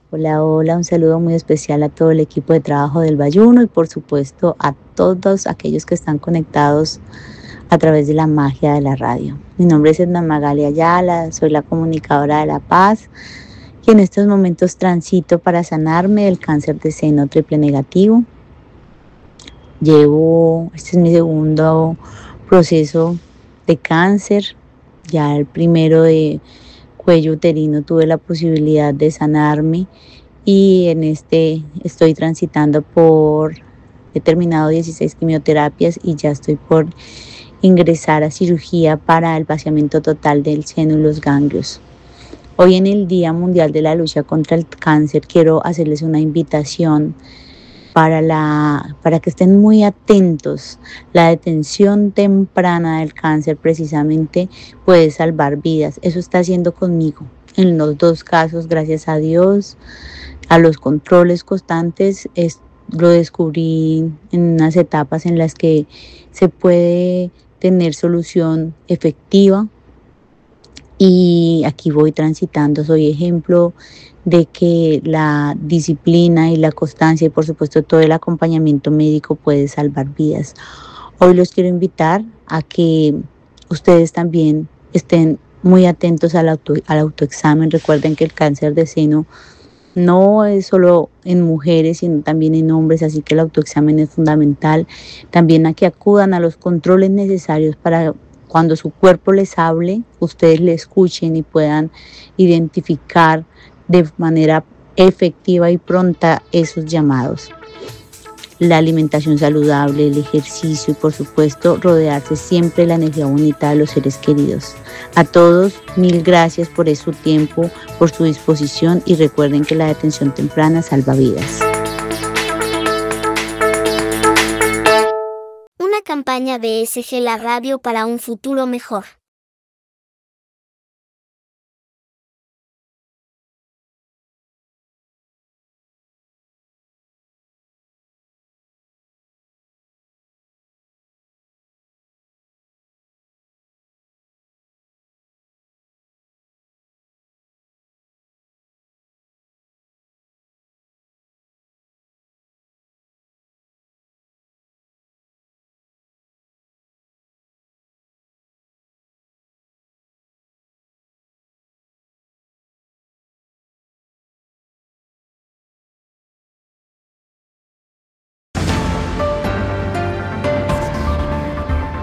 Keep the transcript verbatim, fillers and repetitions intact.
Hola, hola, un saludo muy especial a todo el equipo de trabajo del Bayuno y por supuesto a todos aquellos que están conectados a través de la magia de la radio. Mi nombre es Edna Magali Ayala, soy la comunicadora de La Paz y en estos momentos transito para sanarme del cáncer de seno triple negativo. Llevo, este es mi segundo proceso de cáncer, ya el primero de cuello uterino tuve la posibilidad de sanarme y en este estoy transitando por, he terminado dieciséis quimioterapias y ya estoy por ingresar a cirugía para el vaciamiento total del seno y los ganglios. Hoy en el Día Mundial de la Lucha contra el Cáncer quiero hacerles una invitación para, la, para que estén muy atentos. La detención temprana del cáncer precisamente puede salvar vidas. Eso está haciendo conmigo en los dos casos, gracias a Dios, a los controles constantes. Es, lo descubrí en unas etapas en las que se puede tener solución efectiva y aquí voy transitando. Soy ejemplo de que la disciplina y la constancia y por supuesto todo el acompañamiento médico puede salvar vidas. Hoy los quiero invitar a que ustedes también estén muy atentos al, auto, al autoexamen. Recuerden que el cáncer de seno no es solo en mujeres, sino también en hombres, así que el autoexamen es fundamental. También a que acudan a los controles necesarios para cuando su cuerpo les hable, ustedes le escuchen y puedan identificar de manera efectiva y pronta esos llamados. La alimentación saludable, el ejercicio y por supuesto rodearse siempre de la energía bonita de los seres queridos. A todos, mil gracias por su tiempo, por su disposición y recuerden que la detención temprana salva vidas. Una campaña de S G La Radio para un futuro mejor.